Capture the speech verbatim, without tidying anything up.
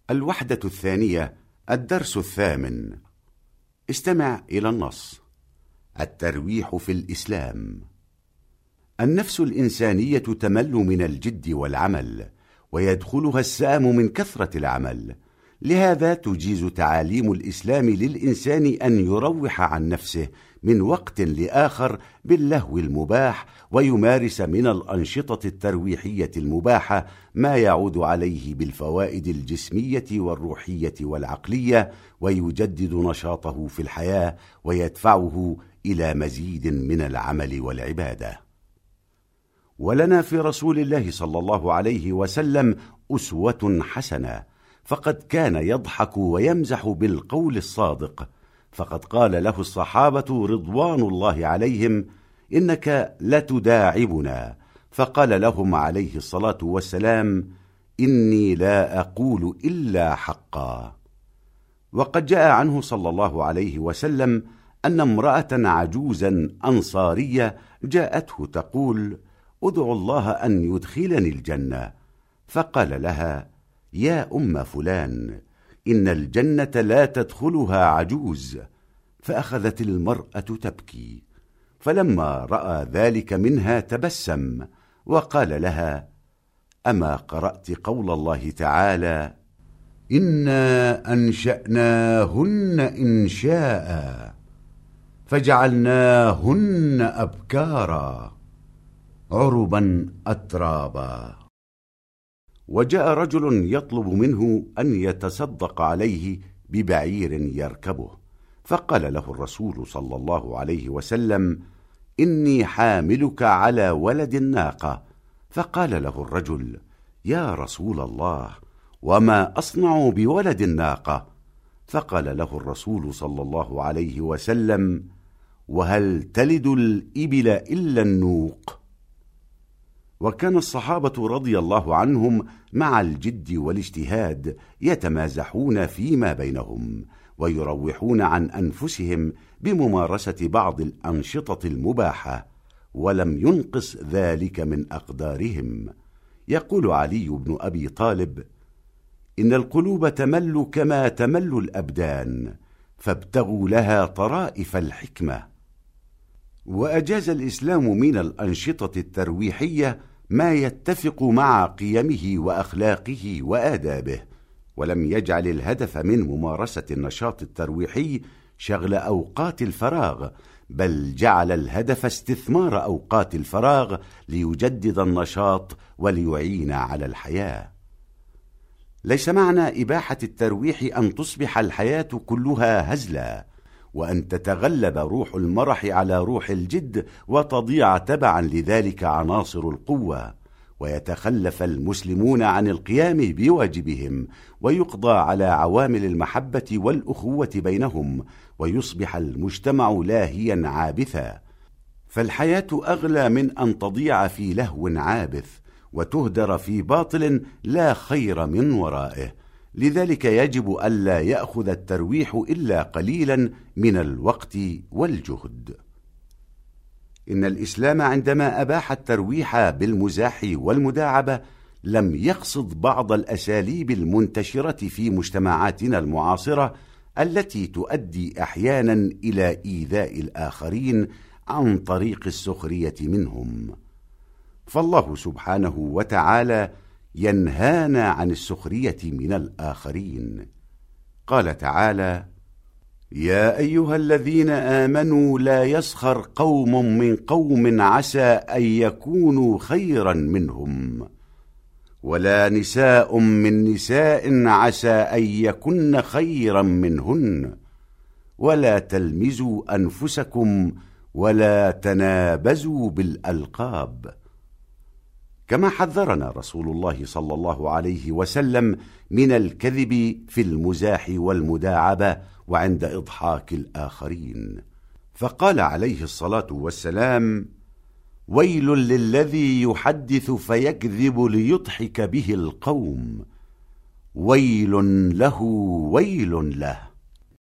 الوحدة الثانية، الدرس الثامن. استمع إلى النص. الترويح في الإسلام. النفس الإنسانية تمل من الجد والعمل، ويدخلها السام من كثرة العمل، لهذا تجيز تعاليم الإسلام للإنسان أن يروح عن نفسه من وقت لآخر باللهو المباح، ويمارس من الأنشطة الترويحية المباحة ما يعود عليه بالفوائد الجسمية والروحية والعقلية، ويجدد نشاطه في الحياة ويدفعه إلى مزيد من العمل والعبادة. ولنا في رسول الله صلى الله عليه وسلم أسوة حسنة، فقد كان يضحك ويمزح بالقول الصادق، فقد قال له الصحابة رضوان الله عليهم: إنك لتداعبنا، فقال لهم عليه الصلاة والسلام: إني لا أقول إلا حقا. وقد جاء عنه صلى الله عليه وسلم أن امرأة عجوزا أنصارية جاءته تقول: أدعو الله أن يدخلني الجنة، فقال لها: يا أم فلان، إن الجنة لا تدخلها عجوز. فأخذت المرأة تبكي، فلما رأى ذلك منها تبسم وقال لها: أما قرأت قول الله تعالى: إنا أنشأناهن إنشاء فجعلناهن أبكارا عربا أترابا. وجاء رجل يطلب منه أن يتصدق عليه ببعير يركبه، فقال له الرسول صلى الله عليه وسلم: إني حاملك على ولد الناقة. فقال له الرجل: يا رسول الله، وما أصنع بولد الناقة؟ فقال له الرسول صلى الله عليه وسلم: وهل تلد الإبل إلا النوق؟ وكان الصحابة رضي الله عنهم مع الجد والاجتهاد يتمازحون فيما بينهم، ويروحون عن أنفسهم بممارسة بعض الأنشطة المباحة، ولم ينقص ذلك من أقدارهم. يقول علي بن أبي طالب: إن القلوب تمل كما تمل الأبدان، فابتغوا لها طرائف الحكمة. وأجاز الإسلام من الأنشطة الترويحية ما يتفق مع قيمه وأخلاقه وآدابه، ولم يجعل الهدف من ممارسة النشاط الترويحي شغل أوقات الفراغ، بل جعل الهدف استثمار أوقات الفراغ ليجدد النشاط وليعين على الحياة. ليس معنى إباحة الترويح أن تصبح الحياة كلها هزلا، وأن تتغلب روح المرح على روح الجد، وتضيع تبعا لذلك عناصر القوة، ويتخلف المسلمون عن القيام بواجبهم، ويقضى على عوامل المحبة والأخوة بينهم، ويصبح المجتمع لاهيا عابثا. فالحياة أغلى من أن تضيع في لهو عابث وتهدر في باطل لا خير من ورائه. لذلك يجب ألا يأخذ الترويح إلا قليلا من الوقت والجهد. إن الإسلام عندما أباح الترويح بالمزاح والمداعبة لم يقصد بعض الأساليب المنتشرة في مجتمعاتنا المعاصرة، التي تؤدي أحيانا إلى إيذاء الآخرين عن طريق السخرية منهم. فالله سبحانه وتعالى ينهانا عن السخرية من الآخرين. قال تعالى: يا أيها الذين آمنوا لا يسخر قوم من قوم عسى أن يكونوا خيرا منهم، ولا نساء من نساء عسى أن يكن خيرا منهن، ولا تلمزوا أنفسكم ولا تنابزوا بالألقاب. كما حذرنا رسول الله صلى الله عليه وسلم من الكذب في المزاح والمداعبة وعند إضحاك الآخرين، فقال عليه الصلاة والسلام: ويل للذي يحدث فيكذب ليضحك به القوم، ويل له ويل له.